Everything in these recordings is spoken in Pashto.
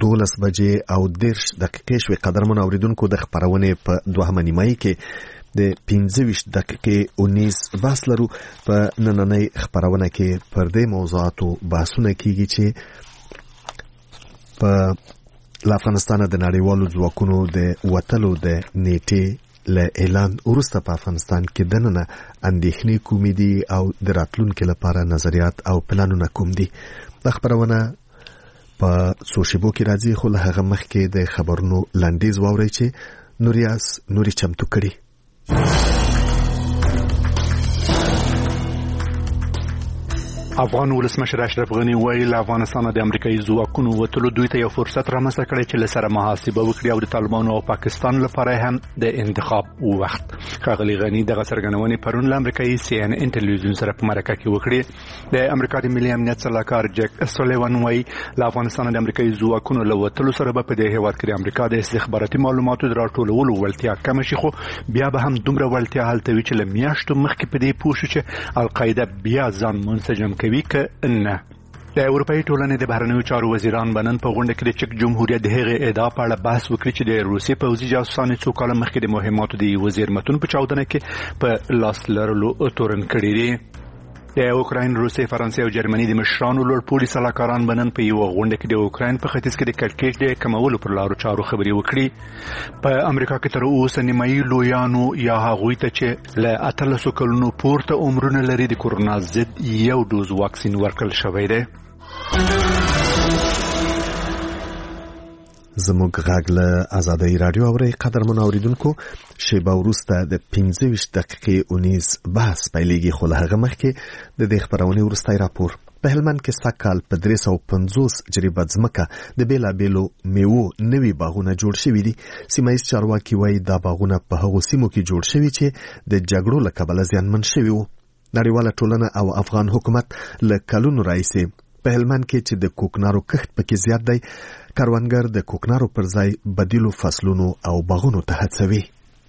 12 بجې او 10 دقیقې شوې. قدرمن اوریدونکو د خبرونې په دوهمه نیمایي کې د 25 دقیقې 19 بحث لرو. په نننۍ خبرونه کې پر دې موضوعاتو بحثونه کیږي چې په افغانستان د نړیوالو ځواکونو د وتلو د نیټې له اعلان وروسته په افغانستان کې دننه اندېښنې کومې دي او د راتلونکي لپاره نظریات او پلانونه کوم دي. دا خبرونه په څو شیبو کې راځي، خو له هغه مخکې د خبرونو لنډیز واورئ چې نوري چمتو کړي. افغان ولسمشر اشرف غنی وایي له افغانستان د امریکایي ځواکونو وتلو دوی ته یو فرصت رامنځته کړی چې له سره محاسبه وکړي او د طالبانو او پاکستان لپاره هم د انتخاب وخت. ښاغلي غنی دغه څرګندونې پرون له امریکایي CNN ټلویزیون سره په مرکه کې وکړې. د امریکا د ملي امنیت سلاکار جک سولیوان وایي له افغانستان د امریکایي ځواکونو له وتلو سره به په دې هیواد کې د امریکا د استخباراتي معلوماتو د راټولولو وړتیا کمه شي، خو بیا به هم دومره وړتیا هلته وي چې له میاشتو مخکې په دې پوه شو چې القاعده بیا ځان منسجم کوي که نه. د اروپایي ټولنې د بهرنیو چارو وزیران بنن په غونډه کې د چک جمهوریت د هغې ادعا په اړه بحث وکړي چې د روسیې پوځي جاسوسانو څو کاله مخکې د مهماتو د وزیر متون په چاودنه کې په لاس لرلو تورن کړي دي. د اوکراین، روسیې، فرانسې او جرمني د مشرانو لوړ پوړي سلاکاران بنن په یو غونډه کې د اوکراین په ختیځ کې د کړکېچ د کمولو پر لارو چارو خبرې وکړي. په امریکا کې تر اوسه نیمایي لویانو یا هغوی ته چې له 18 کلونو پورته عمرونه لري د کورونا ضد یو ډوز واکسین ورکړل شوی دی. زموږ غږ له آزادۍ رادیو اورئ. قدرمن اوریدونکو، شیبه وروسته د 25 دقیقې 19 بحث پیلېږي، خو له هغه مخکې د دې خبرونې وروستی راپور. په هلمند کې سږکال په 350 جریبه ځمکه د بېلابېلو میوو نوي باغونه جوړ شوي دي. سیمه ییز چارواکي وایي دا باغونه په هغو سیمو کې جوړ شوي چې د جګړو له کبله زیانمن شوي وو. نړیواله ټولنه او افغان حکومت له کلونو راهیسې په هلمند کې چې د کوکنارو کښت پکې زیات دی، کروندګر د کوکنارو پر ځای بدیلو فصلونو او باغونو ته هڅوي.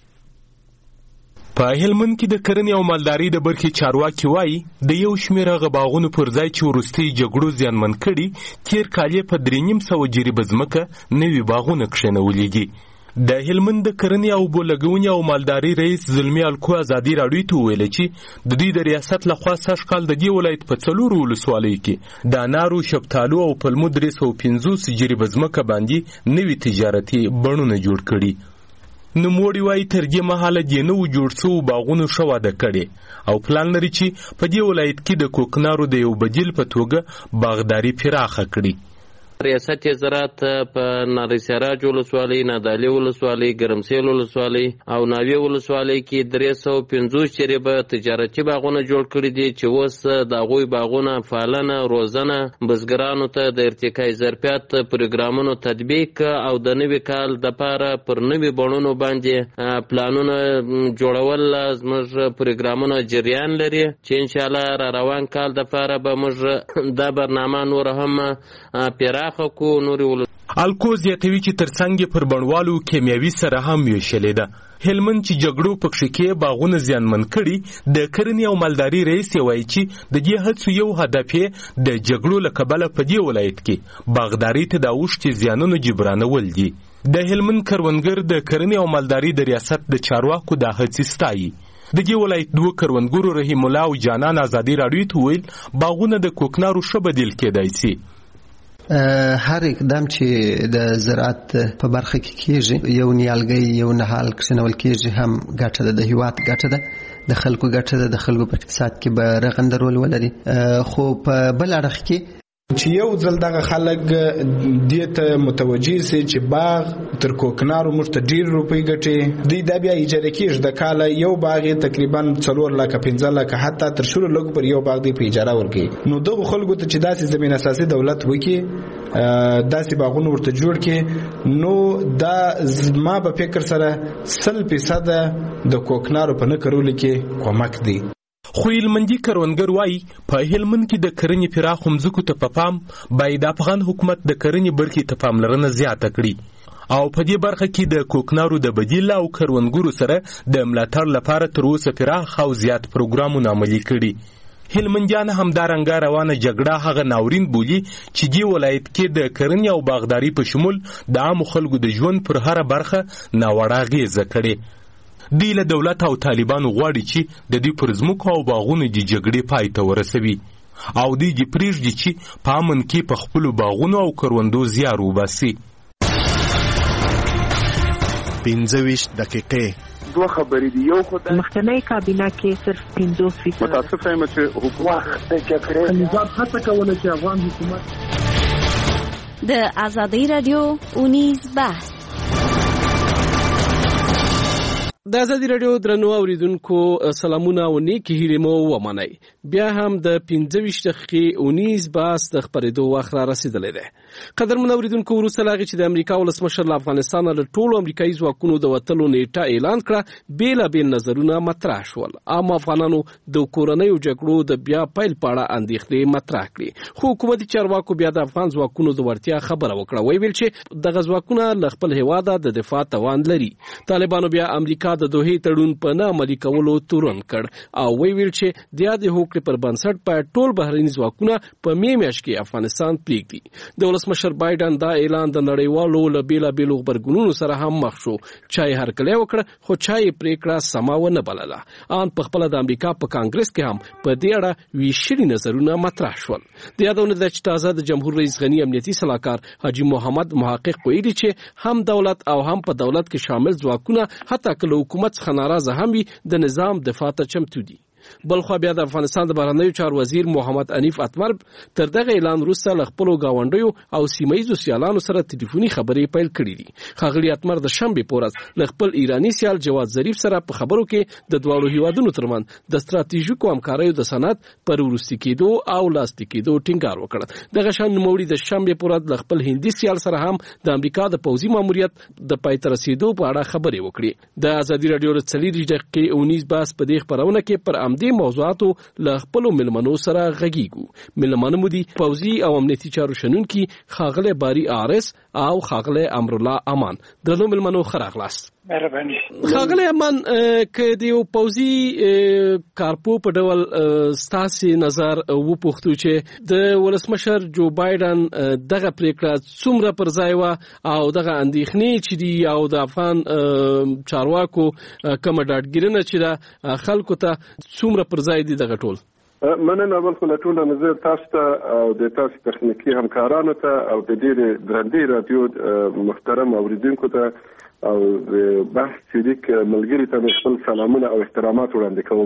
په هلمند کې د کرنې او مالدارۍ د برخې چارواکي وایي د یو شمېر هغه باغونو پر ځای چې وروستۍ جګړو زیانمن کړي، تېر کال یې په 350 جریبه ځمکه نوي باغونه کښېنولي دي. د هلمند د کرنې او اوبو لګونې او مالدارۍ رئیس زلمي الکو ازادي راډیو ته وویل چې د دوی د ریاست لخوا سږ کال د دې ولایت په 4 ولسوالیو کې د انارو، شفتالو او پلمو 350 جریبه ځمکه باندې نوي تجارتي بڼونه جوړ کړي. نوموړي وایي تر دې مهاله د نوو جوړ شوو باغونو ښه وده کړې او پلان لري چې په دې ولایت کې د کوکنارو د یو بدیل په توګه باغداري پراخه کړي. ریاست زراعت په ناری سراج ولسوالۍ، نادعلي ولسوالۍ، ګرمسیل ولسوالۍ او ناوې ولسوالۍ کې 350 جریبه تجارتي باغونه جوړ کړي دي چې اوس د هغوی باغونه پالنه، روزنه، بزګرانو ته د ارتقاء ظرفیت پروګرامونو تطبیق او د نوي کال دپاره پر نوي بڼونو باندې پلانونه جوړول زموږ پروګرامونه جریان لري چې انشاءالله را روان کال دپاره به موږ دا برنامه نور هم پراخ الکو زیاتوي چې ترڅنګ پر بڼوالو کیمیاوي سره هم ویشلې ده. هلمند چې جګړو پکښې کې باغونه زیانمن کړي، د کرنې او مالدارۍ رئیس یې وایي چې د دې هڅو یو هدف یې د جګړو له کبله په دې ولایت کې باغدارۍ ته د اوښتې زیانونو جبرانول دي. د هلمند کروندګر د کرنې او مالدارۍ د ریاست د چارواکو دا هڅې ستایي. د دې ولایت 2 کروندګرو رحیم الله او جانان آزادي راډیو ته وویل باغونه د کوکنارو ښه بدیل کېدای شي. هر اقدام چې د زراعت په برخه کې کېږي، یو نیالګی یو نهال کښېنول کېږي، هم ګټه ده، د هېواد ګټه ده، د خلکو ګټه ده، د خلکو په اقتصاد کې به رغنده رول ولري. خو په بل اړخ کې چې یو ځل دغه خلک دې ته متوجه سي چې باغ تر کوکنارو موږ ته ډېر روپۍ ګټي، دوی دا بیا اجاره کېږي. د کاله یو باغ یې تقریبا 4 لکه 15 لکه حتی تر شلو لږ پر یو باغ دی په اجاره ورکوي. نو دغو خلکو ته چې داسې زمین اساسي دولت وکړي، داسې باغونه ورته جوړ کړي، نو دا زما په فکر سره 100% د کوکنارو په نه کرولو کې کومک دی. خو هلمندي کروندګر وایي په هلمند کې د کرنې پراخو مځکو ته په پام باید د افغان حکومت د کرنې برخې ته پاملرنه زیاته کړي او په دې برخه کې د کوکنارو د بدیل او کروندګرو سره د ملاتړ لپاره تر اوسه پراخ او زیات پروګرامونه عملي کړي. هلمندیان همدارنګه روانه جګړه هغه ناورین بولي چې دی ولایت کې د کرنې او باغداري په شمول د عامو خلکو د ژوند پر هره برخه ناوړه اغېزه کړې. دی له دولت او طالبانو غواړي چې د دې پر ځمکو او باغونو د جګړې پای ته ورسوي او دی پرېږدي چې په امن کې په خپلو باغونو او کروندو زیار وباسي. 25 دقیقې دوه خبرې دي. یو خو د مخکنی کابینه کې صرف 50% متاسفه یم چې حکومت د جګړې نظام هڅه کوله چې افغان حکومت د آزادۍ رادیو اونیز بحث. د آزادۍ رادیو درنو اوریدونکو سلامونه او نیکی هیلې مو ومنئ. بیا هم د 25 دقیقې اونیز بحث د خپرېدو وخت را رسیدلی دی. قدرمن اوریدونکو وروسته له هغې چې د امریکا ولسمشر له افغانستانه له ټولو امریکایي ځواکونو د وتلو نیټه اعلان کړه، بېلابېل نظرونه مطرح شول. عام افغانانو د کورنیو جګړو د بیا پیل په اړه اندېښنې مطرح کړې، خو حکومتي چارواکو بیا د افغان ځواکونو د وړتیا خبره وکړه. ویل چې دغه ځواکونه له خپل هېواده د دفاع توان لري. طالبانو بیا امریکا د دوحې تړون په نه عملي کولو تورن کړ او ویل چې د یادې هوکړې پر بنسټ باید ټول بهرني ځواکونه په مې میاشت کې افغانستان پرېږدي. د ولسمشر بایدن دا اعلان د نړیوالو له بېلابېلو غبرګونونو سره هم مخ شو. چا یې هرکلی وکړه خو چا یې پرېکړه سمه ونه بلله. ان په خپله د امریکا په کانګرس کې هم په دې اړه ویشلي نظرونه مطرح شول. د یادونه ده چې تازه د جمهور رئیس غني امنیتي صلاحکار حاجي محمد محقق ویلي چې هم دولت او هم په دولت کې شامل ځواکونه حتی که له حکومت څخه ناراضه هم وي د نظام دفاع ته چمتو دي. بلخوا بیا د افغانستان د بهرنیو چارو وزیر محمد انیف اتمر تر دغه اعلان وروسته له خپلو ګاونډیو او سیمه ییزو سیالانو سره تلیفوني خبرې پیل کړې دي. ښاغلي اتمر د شنبې په ورځ له خپل ایراني سیال جواد ظریف سره په خبرو کې د دواړو هیوادونو ترمنځ د ستراتیژیکو همکاریو د صنعت پر وروستي کېدو او لاسلیک کېدو ټینګار وکړ. دغه شان نوموړي د شنبې په ورځ له خپل هندي سیال سره هم د امریکا د پوځي ماموریت د پای ته رسېدو په اړه خبرې وکړې. د آزادۍ راډیو د 40 دقیقې اونیز بحث په دې خپرونه کې پر همدې موضوعاتو له خپلو ملمنو سره غږیږو. ملمنو مو دي پوځي او امنیتي چارو شنونکي ښاغلی باري عارس او ښاغلی امرالله امان. درنو ملمنو ښه راغلاست. مهرباني. ښاغلی امان، که د یو پوځي کارپو په ډول ستاسې نظر وپوښتو چې د ولسمشر جو بایدن دغه پریکړه څومره پر ځای وه او دغه اندېښنې چې دي او د افغان چارواکو کومه ډاډګیرنه چې ده خلکو ته څومره پر ځای دي دغه ټول؟ مننه اول خو له ټوله نظر تاسو ته او د تاسو تخنیکي همکارانو ته او د ډېرې درنې رادیو محترم اوریدونکو ته او د بحث شریک ملګري ته خپل سلامونه او احترامات وړاندې کوم.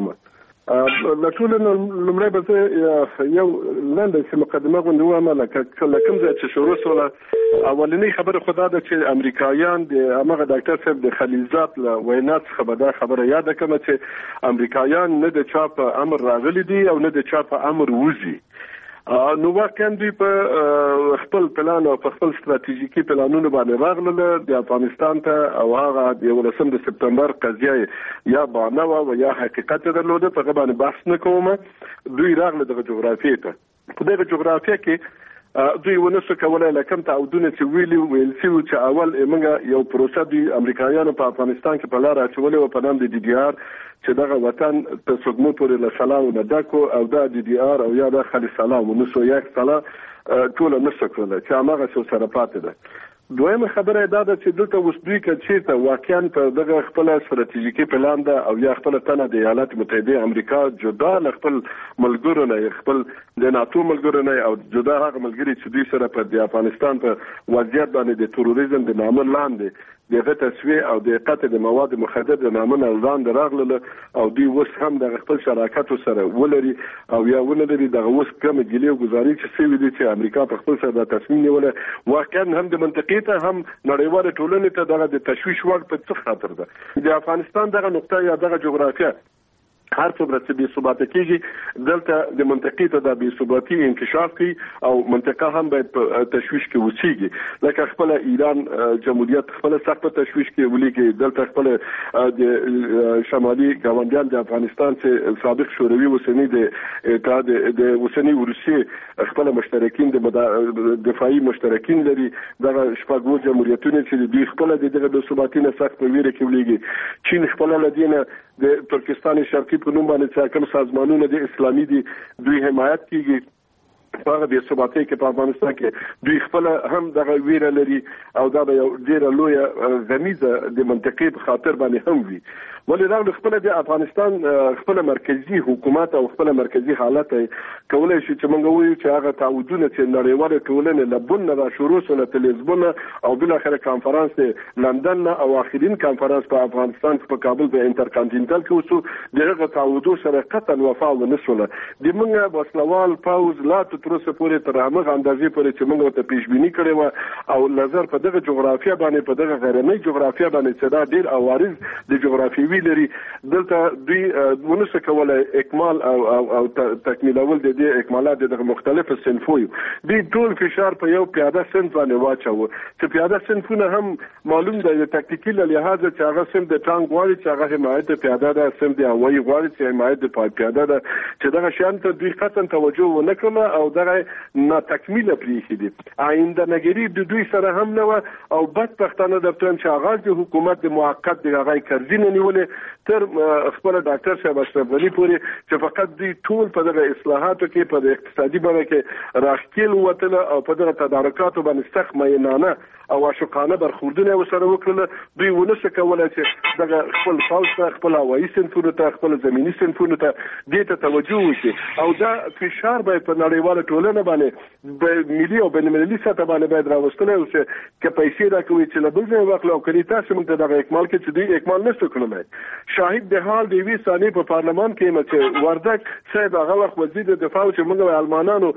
له ټولو لومړی به زه یو لنډه چې مقدمه غوندې ووایم. لکه کوم ځای چې شروع شوله، اولنۍ خبره خو دا ده چې امریکایان د همغه ډاکټر صاحب د خلیلزاد له وینا څخه به دا خبره یاده کړمه چې امریکایان نه د چا په امر راغلي دي او نه د چا په امر وځي. نو واقعا دوی په خپل پلان او په خپل ستراتیژیکي پلانونو باندې راغله د افغانستان ته او هغه د 19 سپتمبر قضیه یا بانه او یا حقیقت درلوده. په غو باندې بحث نه کوم. دوی راغله د جغرافیې ته. په دغه جغرافیه کې دوی ونسو کولای لکم تعودونه چې ویل سی چې اول موږ یو پروسه دی امریکایانو په افغانستان کې په لار اچولې او په نام د ډي ډي آر چې دغه وطن ته صدمه پورې له سلام نه ډکو او دا ډي ډي آر او یا د خالي سلام ونسو یک سلام ټول نسو کولای چې هغه څه سره پاتې ده. دویمه خبره دا ده چې دلته اوس دوی کچې ته واقعا په دغه خپل ستراتیژیکي پلان ده او یا خپل تنه د ایالات متحده امریکا جدا له خپل ملګرو نه خپل د ناتو ملګرو نه او جدا هغه ملګري چې دوی سره په افغانستان په وضعیت باندې د تروریزم د نامه لاندې دغه تسویه او د قطع د مواد مخدر د نامه لاندې راغله او دوی اوس هم د خپل شراکت سره ولري او یا ولري دغه اوس کوم ګلیو گزاري چې سوي دي چې امریکا په خپل سره د تصمیم نیولې واقعا هم د منطقې ته هم نړیواله ټولنې ته دغه د تشویش وخت په څه خاطر ده. د افغانستان دغه نقطه یا دغه جغرافیه هر څومره چې بې ثباته کېږي دلته د منطقې ته د بې ثباتي انکشاف کوي او منطقه هم باید په تشویش کې وسیږي. لکه خپل ایران جمهوریت خپل سخت په تشویش کې ولېږي. دلته خپل د شمالي ګاونډیان د افغانستان چې سابق شوروي اوسنی د اوسنی روسیې خپل مشترکین د دفاعي مشترکین لري. دغه شپږ جمهوریتونه چې دوی خپل د ثباتي نه سخت په ویره کې ولېږي. چین خپل لدینه د ترکستان شرقي امنیتي په نوم باندې کوم سازمانونه د اسلامي دي دوی حمایت کیږي په د ثباتي کې په افغانستان کې دوی خپل هم دغه ویره لري او دا یو ډیره لوی غمیزه د منطقې په خاطر باندې هم وي ولې دا خپل د افغانستان خپل مرکزی حکومت او خپل مرکزی حالت کولای شي چې موږ وایو چې هغه تعهدونه چې نړیواله ټولنه لبنه را شروع سره تلزبون او بل اخر کانفرنس لندن او اخرین کانفرنس په افغانستان په کابل په انټرکانټینټل کې وسو دغه تعهدو سره قطعا وفا ونشوله د موږ بسلوال پاوز لا تر اوسه پورې تر هغه اندازې پورې چې موږ ته پیش بینی کړې و او نظر په دغه جغرافیه باندې په دغه غیرنۍ جغرافیه باندې چې دا ډیر اوارز د جغرافیوي لري دلته دوی ونسه کولای اکمال او تکمیلول د دې اکمالات د مختلفو صنفونو دوی ټول فشار په یو پیاده صنف باندې واچو چې پیاده صنفونه هم معلوم دی د تکتیکي لحاظ چې هغه صنف د ټانک غواړي چې هغه حمایت پیاده ده صنف د هوایي غواړي چې حمایت د پیاده ده چې دغه شان ته دوی قطعا توجه ونه کړه او دغه نا تکمیله پریخي دي آینده نګری د دوی سره هم نه او بدبختانه د پټن چې آغاز د حکومت د موقت د هغه کړزینه نیولې تر خپل ډاکټر صاحب اشرف غنی پورې چې فقط دوی ټول په دغه اصلاحاتو کې په اقتصادي باندې کې راخکیل وتل او په دغه تدارکاتو باندې سخت مینانه او عاشقانه برخوردونه وسره وکړل دوی ونسه کولای چې دغه خپل فاوسه خپل هوایي صنفونو ته خپل زمینی صنفونو ته دې ته توجه وکړي او دا فشار به په نړیواله ټولنه باندې په ملي او بین المللي سطح باندې باید راوستل او چې پیسې راکوي چې له بل ځای واخلو او کړي تاسو موږ دغه اکمال کې چې دوی اکمال نشو کولای شاهد د حال د وی ثاني په پارلمان کې چې وردک صاحب هغه وخت وزیر دفاع چې موږ المانانو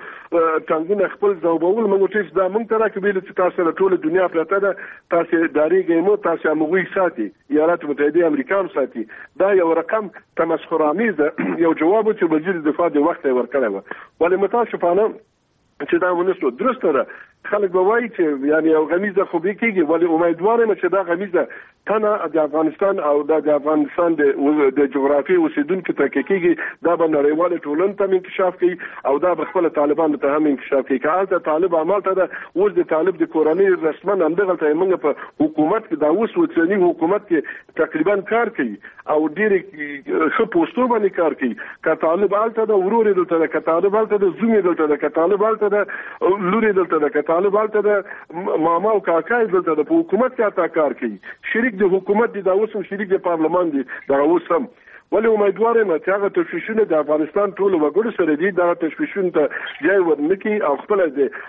څنګه خپل ځوبول موږ چې دا موږ تر کې چې تاسو له ټول دنیا پرته ده تاسو داریږئ مو تاسو موږ ساتي ایالات متحده امریکا هم ساتي دا یو رقم تمسخرآمیز یو جواب چې وزیر دفاع د وخت ورکړی و ولې متاسفانه چې دا ونسو درسته ده خلک به وایي چې یعنی یو غمیزه خو به کېږي ولې امیدوار یم چې دا غمیزه تنه د افغانستان او د افغانستان د جغرافي اوسیدونکو ته کېږي دا به نړیواله ټولنه ته انکشاف کوي او دا به خپل طالبانو ته هم انکشاف کوي که هلته طالب عمل ته ده اوس د طالب د کورنۍ رسما همدغلته موږ په حکومت کې دا اوس اوسني حکومت کې تقریبا کار کوي او ډېرې ښه پوسټو باندې کار کوي که طالب هلته ده ورور یې دلته ده که طالب هلته ده زوم یې دلته ده که طالب هلته ده لور یې دلته ده که طالب هلته ده ماما او کاکا یې دلته ده په حکومت کې حتی کار کوي شریک د حکومت دي دا اوس هم شریک د پارلمان دي دا اوس هم ولې امیدوار یم چې هغه تشویشونه د افغانستان ټول وګړو سره دي دا تشویشونه ته ځای ورنکي او خپل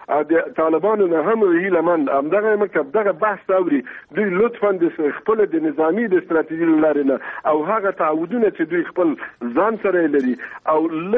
د طالبانو نه هم هیلمن همدغه مکتب دغه بحث اوري دوی لطفا د خپل د نظامی د ستراتیژي لري نه او هغه تعهدونه چې دوی خپل ځان سره لري او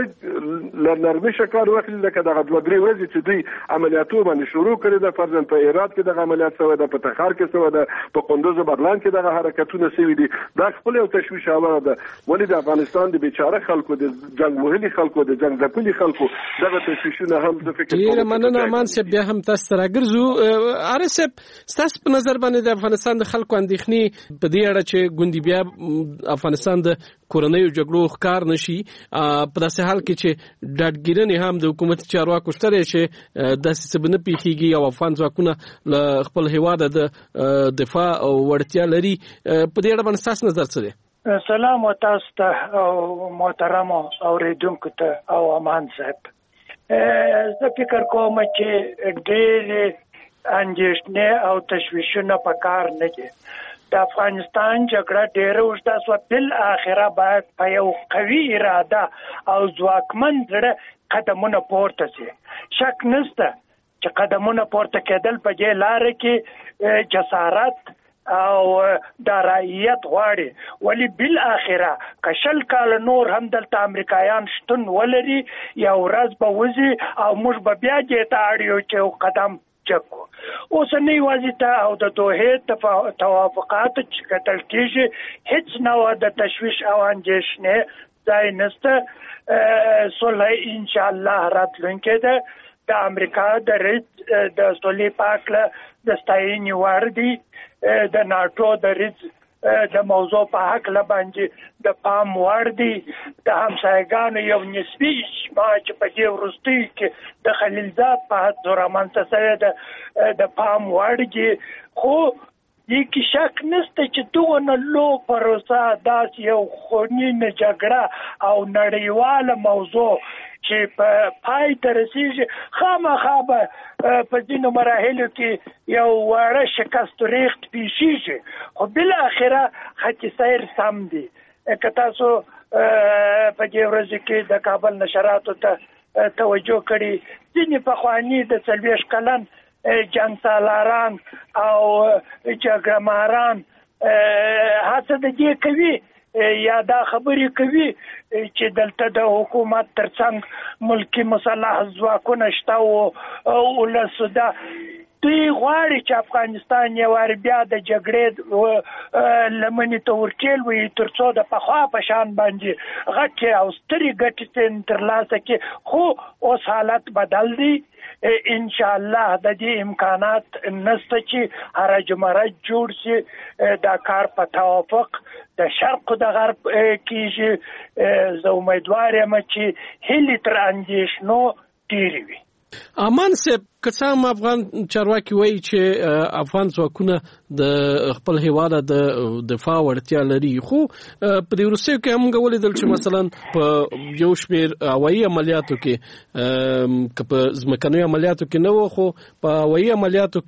لنرمي شکار وکړي لکه دغه دوه درې ورځې چې دوی عملیاتو باندې شروع کړي د فرضاً په هرات کې دغه عملیات شوی ده په تخار کې شوی ده په کندوز او بغلان کې دغه حرکتونه شوي دي دا خپل یو تشویش اوره ده ولې د افغانستان د بیچاره خلکو د جنگ وهلي خلکو د جنگ ځپلي خلکو دغه تشویشونه هم د فکر ډیره مننه امان صاحب بیا هم تاسو سره ګرځو ارسب تاسو په نظر باندې د افغانستان د خلکو اندېښنې په دې اړه چې ګوندی بیا افغانستان د کورنۍ جګړو ښکار نشي په داسې حال کې چې ډاډګیرنې هم د حکومت چارواکو شته چې داسې څه نه پیښیږي او افغان ځواکونه له خپل هیواد د دفاع او وړتیا لري په دې اړه باندې تاسو نظر څه دی سلام تاسو ته او محترم اوریدونکو ته او امان صاحب زه فکر کوم چې ډېر اندېښنې او تشویشونه په کار نه دي د افغانستان جګړه ډېره اوږده شوه بالاخره باید په یو قوي اراده او ځواکمن زړه قدمونه پورته شي شک نشته چې قدمونه پورته کېدل په دې لاره کې جسارت او دارایت غواړي ولی بالاخره کشل کال نور هم دلته امریکایان شتون ولري یا ورځ به وځي او موږ به بیا دې ته اړ یو چې قدم چکو اوسنی وضعیت او د دوه توافقات چې کتل کېږي هیڅ نوع د تشویش او اندېښنې ځای نشته صلح ان شاء الله راتلونکې ده د امریکا د د صلح پاکله د ستاینې وړ دي د ناتو د د موضوع په حق لباندې د پام وړ دي د همسایګانو یو نسبي اجماع چې په دې وروستي کې د خلیلزاد په حد رامنځته شوی د پام وړ دي خو دې کې شک نشته چې دغه لو پروسه داس یو خونینه جګړه او نړیواله موضوع چې په پای ته رسیږي خامخا به په ځینو مراحلو کې یو وړه شکست ریخت پیښیږي خو بالاخره خط سیر سم دی که تاسو په دې ورځ کې د کابل نشراتو ته توجه کړي ځینې پخواني د 40 کلن جنگ سالاران او جګړهماران هڅه د دې کوي یا دا خبرې کوي چې دلته د حکومت ترڅنګ ملکی مسلح ځواکونه شته او ولسده دوی غواړي چې افغانستان یو وار بیا د جګړې لمنې ته ورکېل وي ترڅو د پخوا په شان باندې غټې او سترې ګټې ترلاسه کړي خو اوس حالت بدل دی ان شاء الله د دې امکانات نشته چې هرج مرج جوړ شي دا کار په توافق د شرق او د غرب کېږي زه امیدوار یم چې هلې تر اندېښنو ډېرې وي. امان صاحب کڅام افغان چارواکي وایي چې افغان ځواکونه د خپل هیواد د دفاع وړتیا لري خو په دې وروستیو کې هم ولیدل چې مثلا په یو شمېر هوایي عملیاتو کې په ځمکنیو عملیاتو کې نه و خو په هوایي عملیاتو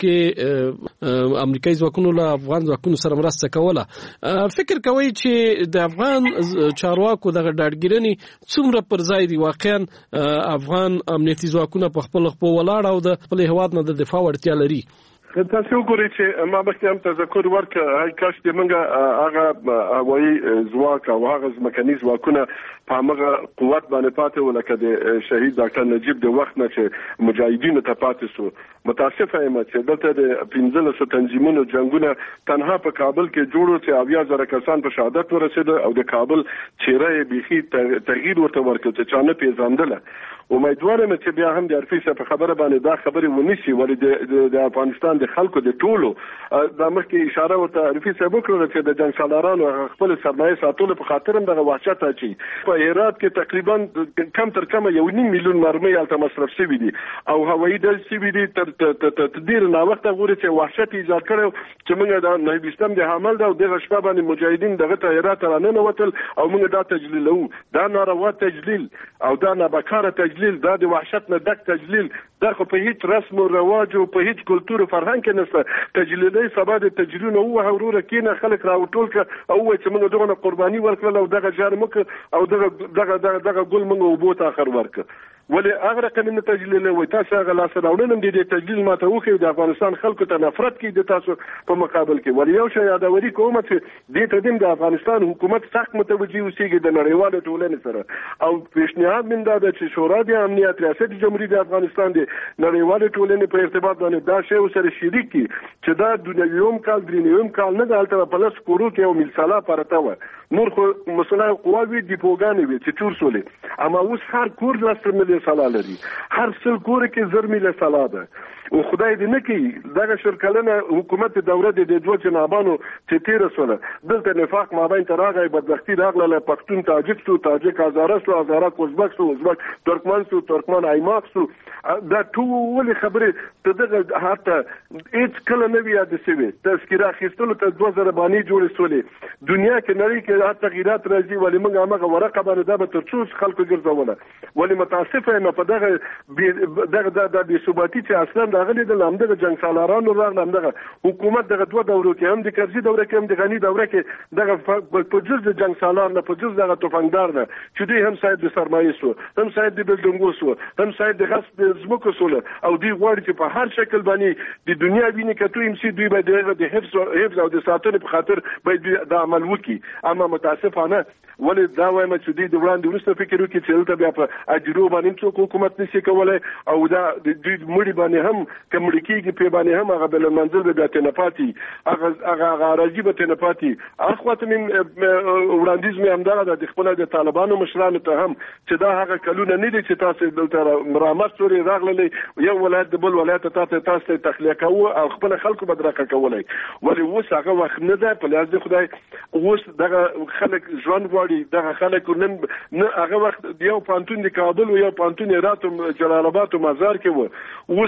کې امریکایي ځواکونو له افغان ځواکونو سره مرسته کوله. فکر کوي چې د افغان چارواکو دغه ډاډګیرنې څومره پر ځای دي واقعا افغان امنیتي ځواکونه په خپل خپل ولاړ او د خپل هیواد نه د دفاع وړتیا لري؟ تاسو وګورئ چې ما مخکې هم تذکر ورکړ هاي کاش چې موږ هغه هوایي ځواک او هغه ځمکني ځواکونه په هغه قوت باندې پاتې ولکه د شهید ډاکټر نجیب د وخت نه چې مجاهدینو ته پاتې سو متاسفه یم چې دلته د 1500 تنظیمونو جنگونه تنها په کابل کې جوړو چې 10000 کسان په شهادت ورسېدل او د کابل چیرې بيخي تغییر ورته ورکړ چې چانه پیژندل. امیدوار یم چې بیا هم د ارفیسه په خبره باندې دا خبره ونیسي ولې د افغانستان د خلکو د ټولو د مخکې اشاره ورته ارفیسه وکړه چې د جنگ سالارانو خپل سرمایه ساتلو په خاطر هم دغه وحشت اچي. په هرات کې تقریبا کم تر کم 1.5 میلیون مرمۍ الته مصرف شوی دي او هوایي ډزې شوي دي تر ډېر ناوخته غوړي چې وحشت ایجاد کړو چې موږ د نهبیستم د حمل دا د شپه باندې مجاهدین دغه ته هرات رانه وتل او موږ دا تجلیلو دا ناروا تجلیل او دا نابکاره تجلیل دا د وحشت نه ډک تجلیل دا خو په هیڅ رسم او رواج او په هیڅ کلتور او فرهنګ کې نشته. تجلیلي سبا د تجلیلونه او وروره کینه خلک راوټول ک او چې موږ دغه قرباني ورکړل او دغه جرمک او دغه ګل موږ وبو ته اخر ورک ولی هغه رقم نه تجلیل وي تاسو هغه لاس راوړنم دي د تجلیل ماته وخی د افغانستان خلکو ته نفرت کوي د تاسو په مقابل کې ولی یو شی یادوري کوم چې دې ته د افغانستان حکومت سخت متوجي اوسېږي د نړیوالو ټولنې سره او پیشنهاد من دا چې شورا د امنیت ریاست جمهوریت د افغانستان د نړیوالو ټولنې په ارتباط باندې دا شی سره شریک کی چې دا د یوم کال درینیوم کال نه دالته په لاس کورو کې او ملسلا پرته و نور خو مسله قواوی دی پوګانې وي چې چور سولې اما اوس هر کور لاستر ملي سلا لري هر څل کور کې زرمي له سلا ده او خدای دې نه کوي دغه شرکلنه حکومت دوره د دوه جنابانو چې تیر سره دلته نفاق مابین تراغه بدبختی راغله پښتون تاجک سو تاجک هزاره سو هزاره کوزبک سو ازبک ترکمن سو ترکمن ایماق سو دا ټول خبره ته دغه حتی هیڅ کله نه وی یاد شوی تذکره اخیستلو ته 2000 باندې جوړ سولې دنیا کې نړۍ کې تغیرات راځي ولې موږ هغه ورقه باندې دا به ترڅو خلکو ګرځوله ولې متاسفه یم په دغه د بې ثباتی چې اصلا دغه د لامدغه جنگ سالارانو راغله همدغه حکومت دغه دوه دورو کې هم د کرزي دوره کې هم د غنی دوره کې دغه په جز د جنگ سالار نه په جز دغه توفنګدار نه چې دوی هم صاحب د سرمایه سو هم صاحب د بلډنګو سو هم صاحب د غصب د زمکو سو او دوی غواړي چې په هر شکل باندې د دنیا ویني کتو هم سي دوی به د حفظ او د ساتنې په خاطر به د عمل وکي اما متاسفانه ولې دا وایم چې دوی د وړاندې ورسته فکر وکړي چې دلته بیا په اجرو باندې څوک حکومت نشي کولای او دا د دوی مړي باندې هم کمړکیږي په باندې هم هغه بل منزل به ته نه پاتې هغه راځي به ته نه پاتې اخواته من وړاندیز مې همدغه د خپل د طالبانو مشرانو ته هم چې دا هغه کلونه نه دي چې تاسو دلته مرامت سوري راغلي یو ولایت د بل ولایت تاسو تخلیه کوو او خپل خلکو بدرکه کولای ولی اوس هغه وخت نه ده په لاس خدای اوس دغه خلک ژوند غواړي دغه خلک نن هغه وخت یو پانتون د کابل او یو پانتون هرات او جلال آباد او مزار کې وو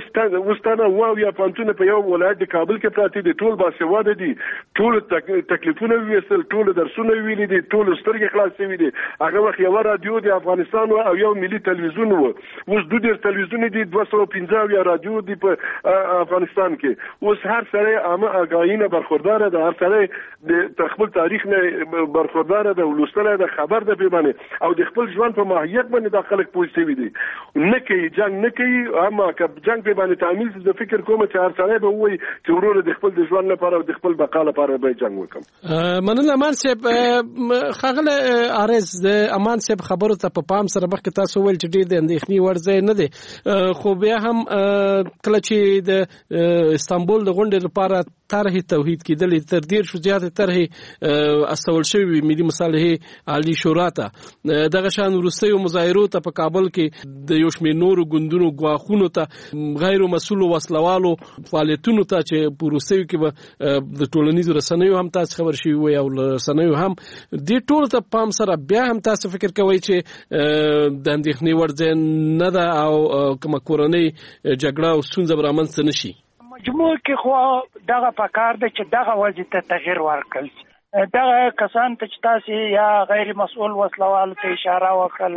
وستانه واو یا پانتونه په یو ولایت د کابل کې پراته دي ټول باسواده دي ټول تکلیفونه ویسل ټول درسونه ویلي دي ټول سترګې خلاصې دي هغه وخت یو رادیو د افغانستان او یو ملي تلویزیون و اوس دوه تلویزیون دي 215 یا رادیو دي په افغانستان کې اوس هر سره عامه اگاهینه برخوردار ده هر سره د خپل تاریخ نه برخوردار ده ولوستله ده خبر ده به باندې او د خپل ژوند په ماهیت باندې د خلک پوه شوي دي نه کوي جنگ نه کوي اما که جنگ په باندې تعمیل د فکر کوم چې هر سره به وایي چې ورور د خپل د ژوند لپاره او د خپل بقا لپاره به جنگ وکم مننه امان صاحب خغله ارز د امان صاحب خبرو ته په پام سره مخکې تاسو ویل چې ډېر د اندېښنې وړ ځای نه دی خو بیا هم کله چې د استانبول د غونډې لپاره طرح توحید کېدلې تر ډېر شو زیات طرح استول شوی ملي مصالحې عالی شورا ته دغه شان وروستیو مظاهرو ته په کابل کې د یو شمېر نورو ګوندونو ګواښونو ته غیر مسؤلو وسلوالو فعالیتونو ته چې په وروستیو کې به د ټولنیزو رسنیو هم تاسو خبر شوي وي او رسنیو هم دې ټولو ته پام سره بیا هم تاسو فکر کوئ چې د اندېښنې وړ ځای نه ده او کومه کورنۍ جګړه او ستونزه به رامنځته نه شي مجموع کې خو دغه پکار ده چې دغه وضع ته تغیر ورکړل دغه کسان ته چې تاسو یا غیر مسؤل وسلوال ته اشاره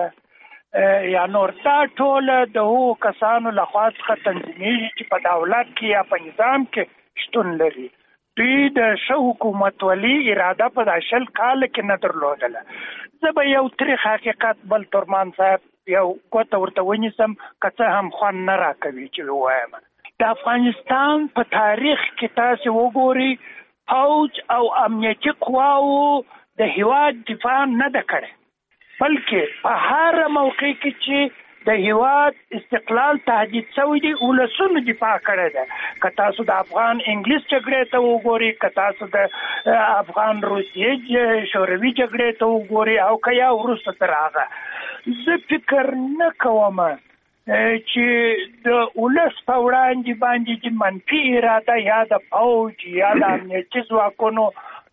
وکړه یا نور دا ټول د هغو کسانو لخوا څخه تنظیمېږي چې په دولت کې یا په نظام کې شتون لري دوی د ښه حکومتولي اراده په 10 کال کې نه درلودله زه به یو تریخ حقیقت بل ترمان صاحب یو ګوته ورته ونیسم که څه هم خوند نه راکوي چې ووایم د افغانستان په تاریخ کې تاسو وګورئ فوج او امنیتي قواو د هیواد دفاع نه ده کړې بلکې په هر موقع کې چې د هیواد استقلال تهدید شوی دی ولسونو دفاع کړی ده که تاسو د افغان انګلیس جګړې ته وګورئ که تاسو د افغان روسیې شوروي جګړې ته وګورئ او که یا وروسته تر هغه زه فکر نه کوم چې د ولس په وړاندې باندې چې منفي اراده یا د فوج یا د امنیتي ځواکونو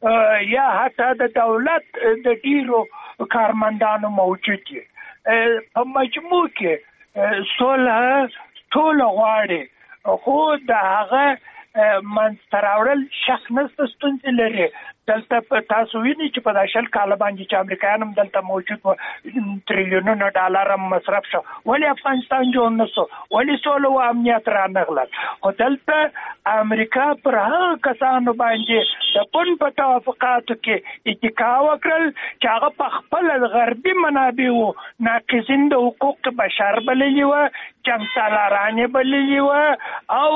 یا حتی د دولت د ډیرو کارمندانو موجود دي په مجموع کې صلح ټول غواړي خو د هغه منځته راوړل شخص نسته ستونزې لري دلته تاسو وینئ چې په 10 کال باندې چې امریکایان هم دلته موجود و تریلیونونه ډالر هم مصرف شو ولې افغانستان جوړ نه شو ولې سوله او امنیت رانغلل خو دلته امریکا پر هغه کسانو باندې د پون په توافقاتو کې اتکا وکړل چې هغه په خپل غربي منابعو ناقصین د حقوق بشر بللي و جنګ سالارانې بللي و او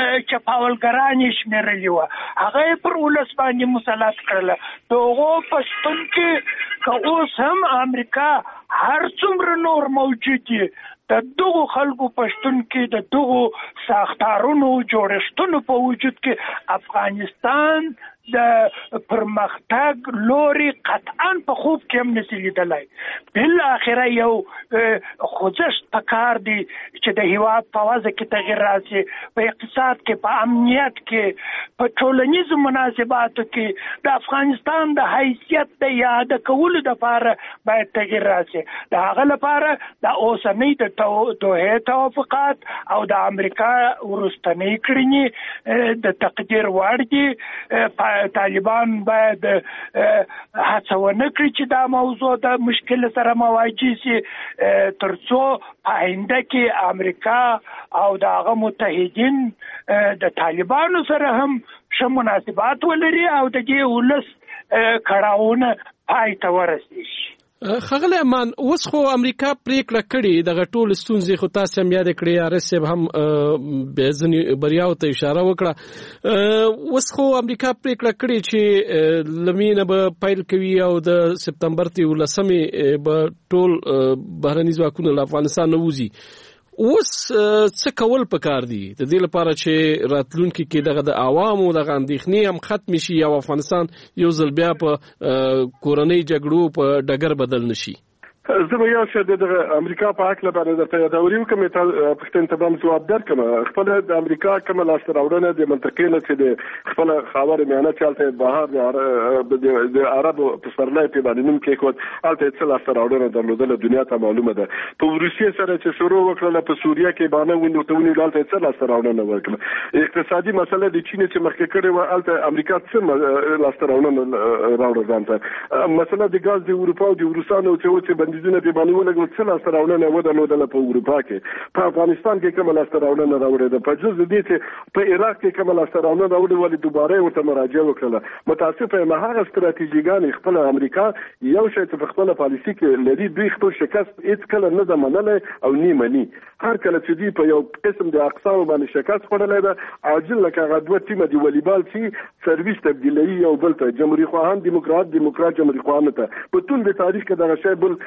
چپاولګرانې شمیرلي و هغه پر ولس باندې مسلط کړل دغه پښتون کې که اوس هم امریکا هر څومره نور موجود دي د دغو خلکو پښتون کې د دغو ساختارونو جوړښتونو په وجود کې افغانستان د پرمختګ لوري قطعا په خوب کې هم نشي لیدلای بل اخره یو خوځښت پکار دی چې د هیواد په وضع کې تغیر راشي په اقتصاد کې په امنیت کې په ټولنیزو مناسباتو کې د افغانستان د حیثیت د یاد کولو لپاره باید تغیر راشي د هغه لپاره د اوسنۍ د دوحه توافقات او د امریکا ورستنۍ کړنې د تقدیر وړ دي طالبان باید هڅه ونه کړي چې دا موضوع د مشکل سره مواجه شي ترڅو په آینده کې امریکا او د هغه متحدین د طالبانو سره هم ښه مناسبات ولري او د دې ولس کړاوونه پای ته ورسېږي خغله امان اوس خو امریکا پریکړه کړې دغه ټول ستونزې خو تاسو هم یاد کړې ارسب هم به ځنی بریاو ته اشاره وکړه اوس خو امریکا پریکړه کړې چې لمینه به پایل کوي او د سپتمبر 13 به ټول بهرني ځواکونه له افغانستان نه وځي اوس څه کول پکار دي د دې لپاره چې راتلونکي کې دغه د عوامو دغه اندېښنې هم ختم شي او افغانستان یو ځل بیا په کورنۍ جګړو په ډګر بدل نشي زه به یو څه د امریکا په حق لپاره درته یادوري وکم ته پښتون ته به جواب درکم. خپل د امریکا کوم لاسته راوړنه د منطقې نه چې د خپل خاور میانه چالته بهر د عربو په سرلای په باندې نوم کې کوت البته څه لاسته راوړنه درلودله دنیا ته معلومه ده. په روسیې سره چې شروع وکړه په سوریه کې باندې ونیو دلته څه لاسته راوړنه وکړه. اقتصادي مسله د چین چې مخکې کړې و البته امریکا څه لاسته راوړنه راوړه ځانته. مسله د غاز د اروپا او د روسانو چې بندیزونه په باندې ولګول څه لاسته راوړنه و درلودله په اروپا کې. په افغانستان کې کوم لاسته راوړنه راوړې ده. په جز دې چې په عراق کې کوم لاسته راوړنه راوړې ولې دوباره ورته مراجعه وکړه. متاسفه یم هغه ستراتیژیګان خپل امریکا یو شی چې خپل پالیسي کې لري دوی خپل شکست هیڅ کله نه ده منلای او نه مني. هر کله چې دوی په یو قسم د اقسام باندې شکست خوړلای ده عاجل لکه غدوه ټیم دی والیبال چې سرویس تبدیلي یو بل ته جمهوریت خواهان دیموکرات جمهوریت خواهان ته په ټول د تاریخ کې دغه شی بل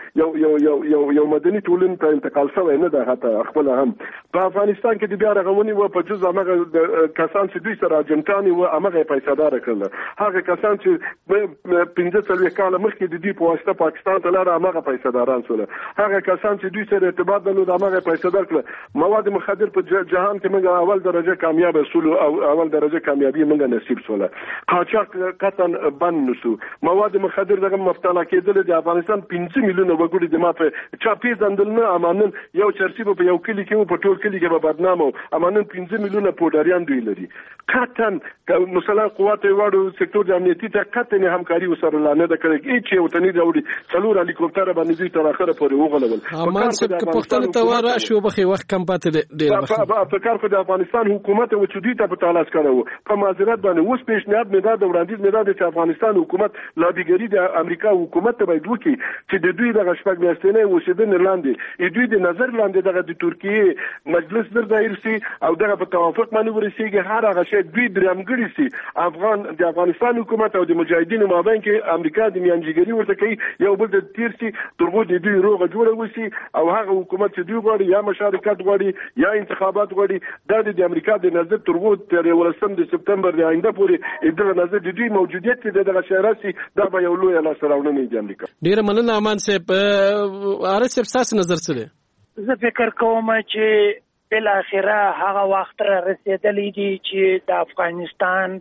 یو مدني ټولنې ته انتقال شوی نه ده. حتی خپل هم په افغانستان کې د بیا رغونې و په جز هغه کسان چې دوی سره اجنټانی و هغه پیسادار کړل. هغه کسان چې 15 کاله مخکې د دې په واسطه پاکستان ته لاره هغه پیساداران شول. هغه کسان چې دوی سره ارتباط درلود هغه پیسادار کړل. مواد مخدر په جهان کې موږ اول درجه کامیاب شول او اول درجه کامیابی موږ نصیب شول. قاچاق قطن بند نشو. مواد مخدر دغه مفتاله کېدل د افغانستان 5 میلیونه وګړي د ماته چاپی زندل نه امانن یو چرسی په یو کلی کې په ټول کلی کې به بدنامه امانن 15 میلیونه پودریان دوی لري. قطن مسلح قوات واړو سکتور د امنیتي ته قطن همکاري وسره لانه د کړي چې وطني راوړي څلور هلیکوپټر باندې دوی تر اخره پورې وغولول. امان څه پختل ته واره شو بخي وخت کم پاتې ډیر وخت په کار خو د افغانستان حکومت او چې دوی ته په تلاش کړو په معذرت باندې اوس پیشنهاد نه دا وړاندیز نه دا چې افغانستان حکومت لابیګری د امریکا حکومت ته باید وکړي چې د دوی د غشپک میاشتنې اوسیدنې لاندې دوی د نظر لاندې دغه د ترکیه مجلس در دایر سي او دغه په توافق باندې ورسیږي هر هغه شی دوی درامګړي سي د افغانستان حکومت او د مجاهدینو مابین کې امریکا د میانجیګری ورته کوي یو بل د تیر سي ترغو د دوی روغه جوړه وسی او هغه حکومت چې دوی غواړي یا مشارکت غواړي یا انتخابات غواړي د امریکا د نظر ترغو تر 18 د سپتمبر د آینده پورې د نظر د دوی موجودیت دغه شهراسي دا به یو لوی لاسته راوړنه دی امریکا. ډیر مننه امان صاحب. ارس صاحب تاسو نظر څه دی؟ زه فکر کوم چې بل اخره هغه وخت را رسیدلی دی چې د افغانستان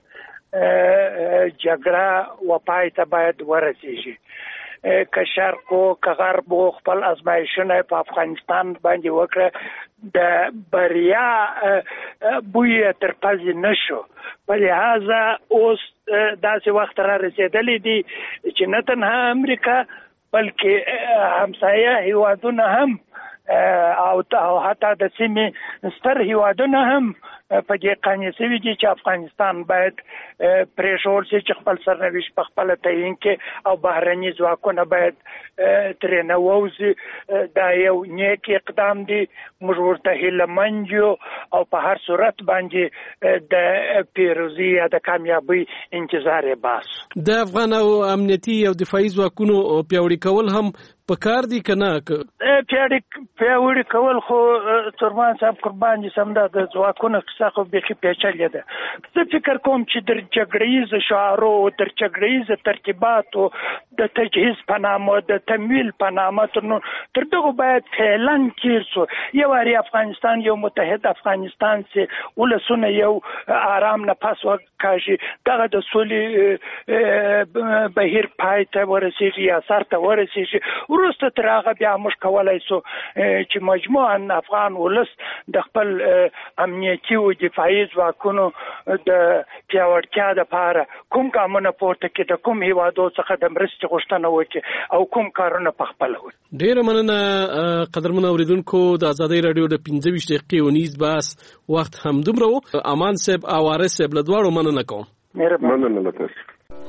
جګړه و پای ته باید ورسیږي. که شرق او که غرب خپل ازمایښونه په افغانستان باندې وکړه د بریا بوی تر پزې نشو. په لحاظه اوس داسې وخت را رسیدلی دی چې نه تنها امریکا بلکې همسایه هیوادونه هم او حتی د سیمې ستر هیوادونه هم په دې قانع شوي دي چې افغانستان باید پرېښول شي چې خپل سرنوشت په خپله تعیین کړي او بهرني ځواکونه باید ترې نه ووځي. دا یو نیک اقدام دی. موږ ورته هیلهمند یو او په هر صورت باندې د پیروزي یا د کامیابۍ انتظار یې باسو. د افغان او امنیتي او دفاعي ځواکونو پیاوړي کول هم پکار دي که نه؟ پیاوړي کول خو ترمان صاحب قربان دي سم د ځواکونو کیسه خو بیخي پیچلې ده. زه فکر کوم چې در جګړیز شعارو در جګړیز ترتیباتو د تجهیز په نامه د تمویل په نامه تر دغه باید فعلا تیر سو. یو واری افغانستان یو متحد افغانستان سي ولسونه یو آرام نفس وکړي دغه د سولې بهیر پای ته ورسیږي یا سر ته ورسیږي. وروسته تر هغه بیا موږ کولی سو چې مجموعاً افغان ولس د خپل امنیتي او دفاعي ځواکونو د پیاوړتیا دپاره کوم ګامونه پورته کړي د کوم هیوادو څخه د مرستې غوښتنه وکړي او کوم کارونه پخپله وکړي. ډېره مننه قدرمنو اورېدونکو. د ازادۍ راډیو د 15 دقیقې ونیز بحث وخت همدومره و. امان صاحب او وارث صاحب له دواړو مننه کوم. مننه.